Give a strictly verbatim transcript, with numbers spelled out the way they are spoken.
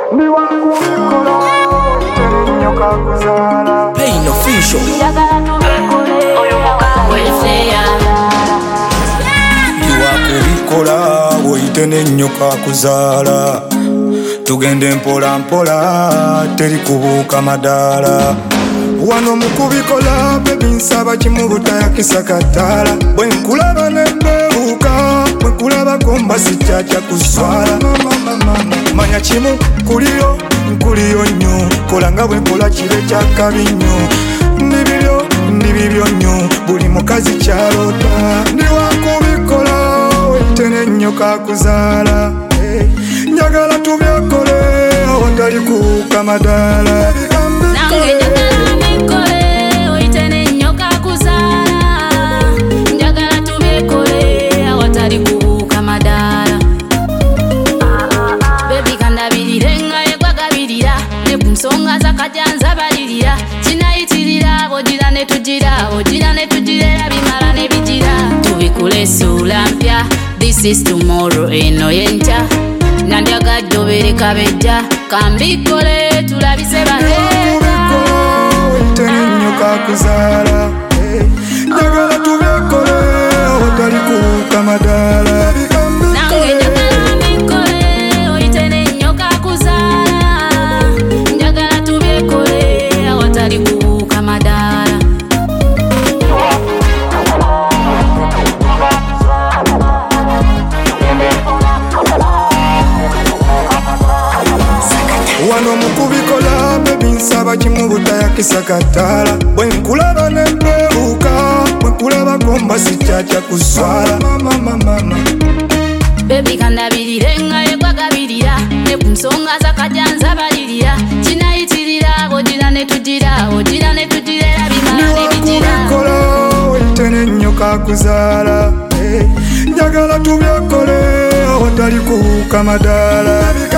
Pain official. Ndiwakubikola woyite n'ennyoka kuzaala. Tugende mpola mpola teri kubuuka madaala. Wano mukubikola baby nsaba kimu butayakisa kataala. Bwe nkulaba ne mbeebuuka bwe nkulaba komba sijjajja kuswala. Manya kimu kuliyo nkuliyo nnyo kola nga bwe nkola kibe kyakabi nnyo. Ndibibyo ndibibyo nnyo buli mukazi kyaloota. Ndiwakubikola woyite n'ennyoka kuzaala. Njagala tubyekole awatali kubuuka madaala. Nange njagala tubikole oyite n'ennyoka kuzaala. Njagala tubikole awatali kubuuka madaala. Baby kandabirire nga yegwagabirira ne ku nsonga z'akajanza balirira. Kinayitirira bogira ne tugira bogira ne tugira era bimala ne bigira. Tubikule essuula mpya this is tomorrow eno yenkya. Nandyagadde obeere kabejja kambikole tulabise baheera. Woyite n'ennyoka kuzaala. Njagala tubyekole awatali kubuuka madaala. Nange njagala tubikole oyite n'ennyoka kuzaala. Njagala tubyekole awatali kubuuka madaala. Wano mukubikola baby nsaba kimu butayakisa kataala. Bwe nkulaba ne mbeebuuka bwe nkulaba komba sijjajja kuswala. Baby kandabirire nga yegwagabirira ne ku nsonga z'akajanza balirira. Kinayitirira bogira ne tugira bogira ne tugira era bimala ne bigira. Ndiwakubikola woyite n'ennyoka kuzaala. Njagala tubyekole awatali kubuuka madaala.